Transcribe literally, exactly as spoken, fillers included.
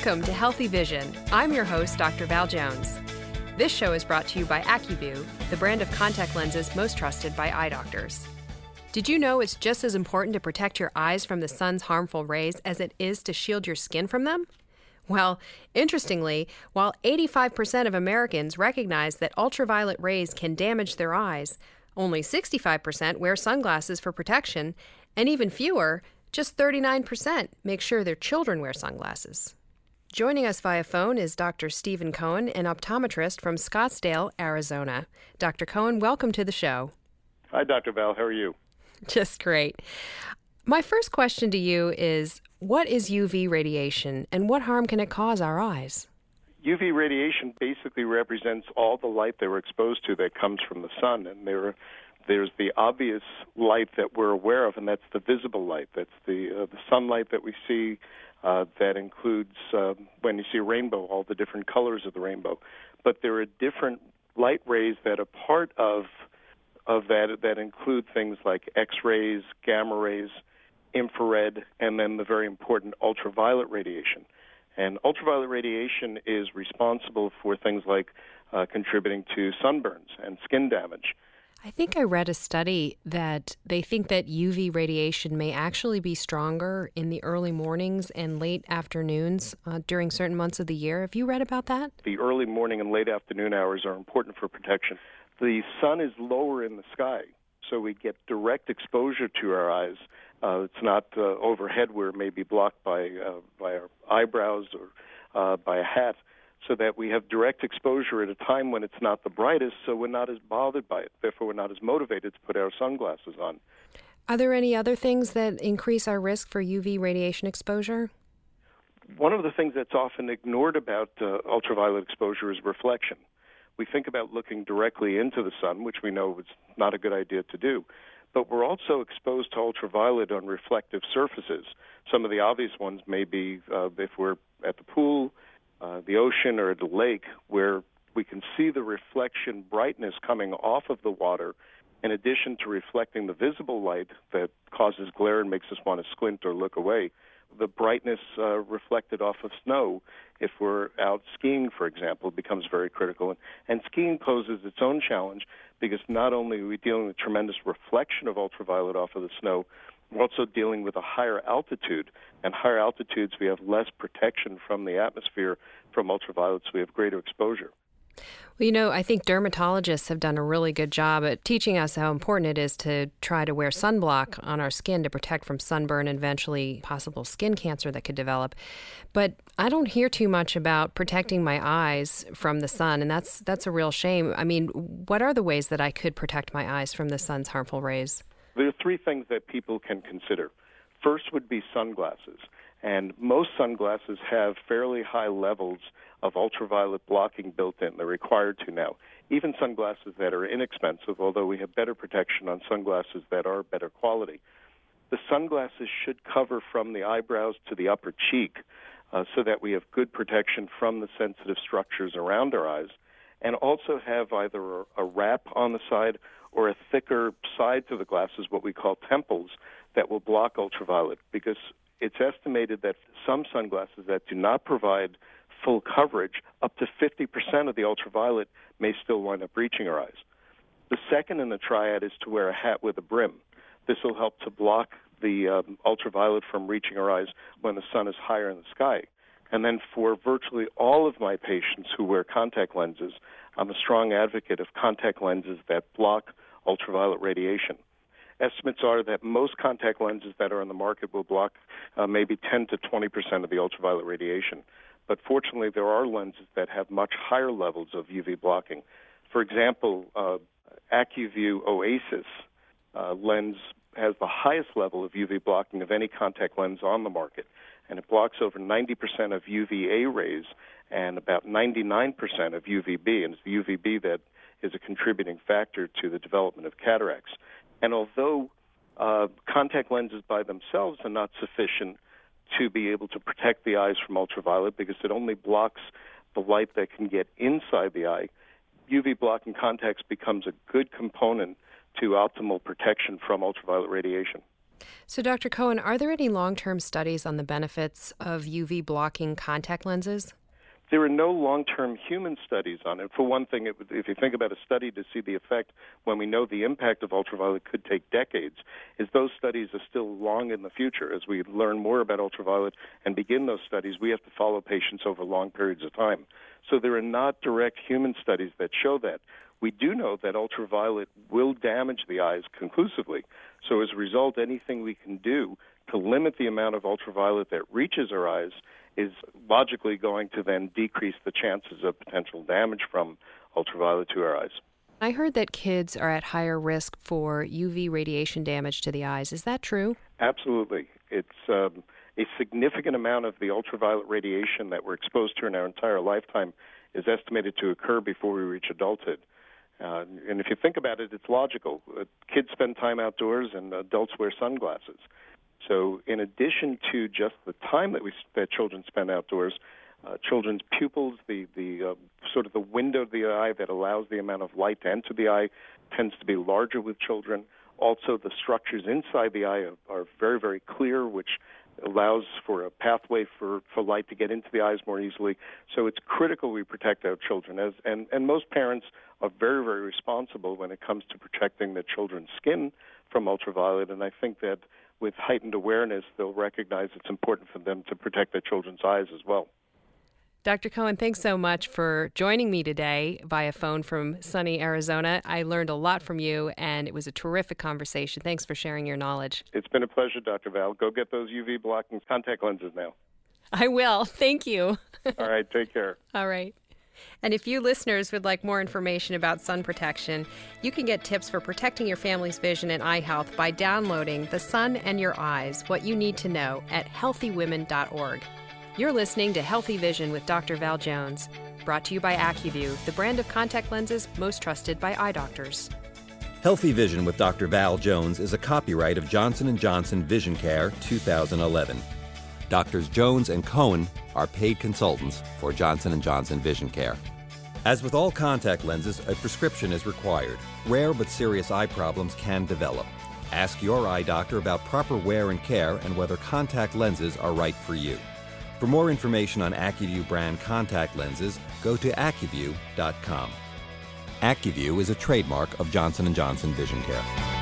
Welcome to Healthy Vision. I'm your host, Doctor Val Jones. This show is brought to you by AccuView, the brand of contact lenses most trusted by eye doctors. Did you know it's just as important to protect your eyes from the sun's harmful rays as it is to shield your skin from them? Well, interestingly, while eighty-five percent of Americans recognize that ultraviolet rays can damage their eyes, only sixty-five percent wear sunglasses for protection, and even fewer, just thirty-nine percent, make sure their children wear sunglasses. Joining us via phone is Doctor Stephen Cohen, an optometrist from Scottsdale, Arizona. Doctor Cohen, welcome to the show. Hi, Doctor Val. How are you? Just great. My first question to you is, what is U V radiation and what harm can it cause our eyes? U V radiation basically represents all the light that we're exposed to that comes from the sun, and there, there's the obvious light that we're aware of, and that's the visible light. That's the uh, the sunlight that we see. Uh, that includes, uh, when you see a rainbow, all the different colors of the rainbow. But there are different light rays that are part of of that that include things like X-rays, gamma rays, infrared, and then the very important ultraviolet radiation. And ultraviolet radiation is responsible for things like uh, contributing to sunburns and skin damage. I think I read a study that they think that U V radiation may actually be stronger in the early mornings and late afternoons uh, during certain months of the year. Have you read about that? The early morning and late afternoon hours are important for protection. The sun is lower in the sky, so we get direct exposure to our eyes. Uh, it's not uh, overhead where it may be blocked by, uh, by our eyebrows or uh, by a hat, so that we have direct exposure at a time when it's not the brightest, so we're not as bothered by it. Therefore, we're not as motivated to put our sunglasses on. Are there any other things that increase our risk for U V radiation exposure? One of the things that's often ignored about uh, ultraviolet exposure is reflection. We think about looking directly into the sun, which we know is not a good idea to do, but we're also exposed to ultraviolet on reflective surfaces. Some of the obvious ones may be uh, if we're at the pool, Uh, the ocean, or the lake, where we can see the reflection brightness coming off of the water, in addition to reflecting the visible light that causes glare and makes us want to squint or look away. The brightness uh, reflected off of snow, if we're out skiing, for example, becomes very critical. And, and skiing poses its own challenge because not only are we dealing with tremendous reflection of ultraviolet off of the snow, we're also dealing with a higher altitude, and higher altitudes we have less protection from the atmosphere from ultraviolet, so we have greater exposure. Well, you know, I think dermatologists have done a really good job at teaching us how important it is to try to wear sunblock on our skin to protect from sunburn and eventually possible skin cancer that could develop. But I don't hear too much about protecting my eyes from the sun, and that's that's a real shame. I mean, what are the ways that I could protect my eyes from the sun's harmful rays? There are three things that people can consider. First would be sunglasses, and most sunglasses have fairly high levels of ultraviolet blocking built in. They're required to now. Even sunglasses that are inexpensive, although we have better protection on sunglasses that are better quality. The sunglasses should cover from the eyebrows to the upper cheek uh, so that we have good protection from the sensitive structures around our eyes, and also have either a, a wrap on the side or a thicker side to the glasses, what we call temples, that will block ultraviolet, because it's estimated that some sunglasses that do not provide full coverage, up to fifty percent of the ultraviolet may still wind up reaching our eyes. The second in the triad is to wear a hat with a brim. This will help to block the um, ultraviolet from reaching our eyes when the sun is higher in the sky. And then for virtually all of my patients who wear contact lenses, I'm a strong advocate of contact lenses that block ultraviolet radiation. Estimates are that most contact lenses that are on the market will block uh, maybe ten to twenty percent of the ultraviolet radiation. But fortunately, there are lenses that have much higher levels of U V blocking. For example, uh, AccuView Oasis uh, lens has the highest level of U V blocking of any contact lens on the market, and it blocks over ninety percent of U V A rays and about ninety-nine percent of U V B, and it's the U V B that is a contributing factor to the development of cataracts. And although uh, contact lenses by themselves are not sufficient to be able to protect the eyes from ultraviolet because it only blocks the light that can get inside the eye, U V blocking contacts becomes a good component to optimal protection from ultraviolet radiation. So, Doctor Cohen, are there any long-term studies on the benefits of U V blocking contact lenses? There are no long-term human studies on it. For one thing, it, if you think about a study to see the effect when we know the impact of ultraviolet could take decades, is those studies are still long in the future. As we learn more about ultraviolet and begin those studies, we have to follow patients over long periods of time. So there are not direct human studies that show that. We do know that ultraviolet will damage the eyes conclusively. So as a result, anything we can do to limit the amount of ultraviolet that reaches our eyes is logically going to then decrease the chances of potential damage from ultraviolet to our eyes. I heard that kids are at higher risk for U V radiation damage to the eyes. Is that true? Absolutely. It's um, a significant amount of the ultraviolet radiation that we're exposed to in our entire lifetime is estimated to occur before we reach adulthood. Uh, and if you think about it, it's logical. Uh, kids spend time outdoors and adults wear sunglasses. So in addition to just the time that we that children spend outdoors, uh, children's pupils, the, the uh, sort of the window of the eye that allows the amount of light to enter the eye tends to be larger with children. Also, the structures inside the eye are, are very, very clear, which allows for a pathway for, for light to get into the eyes more easily. So it's critical we protect our children. As and, and most parents are very, very responsible when it comes to protecting their children's skin from ultraviolet, and I think that with heightened awareness, they'll recognize it's important for them to protect their children's eyes as well. Doctor Cohen, thanks so much for joining me today via phone from sunny Arizona. I learned a lot from you, and it was a terrific conversation. Thanks for sharing your knowledge. It's been a pleasure, Doctor Val. Go get those U V blocking contact lenses now. I will. Thank you. All right. Take care. All right. And if you listeners would like more information about sun protection, you can get tips for protecting your family's vision and eye health by downloading The Sun and Your Eyes, What You Need to Know at healthy women dot org. You're listening to Healthy Vision with Doctor Val Jones, brought to you by AccuView, the brand of contact lenses most trusted by eye doctors. Healthy Vision with Doctor Val Jones is a copyright of Johnson and Johnson Vision Care two thousand eleven. Doctors Jones and Cohen are paid consultants for Johnson and Johnson Vision Care. As with all contact lenses, a prescription is required. Rare but serious eye problems can develop. Ask your eye doctor about proper wear and care and whether contact lenses are right for you. For more information on AccuView brand contact lenses, go to AccuView dot com. AccuView is a trademark of Johnson and Johnson Vision Care.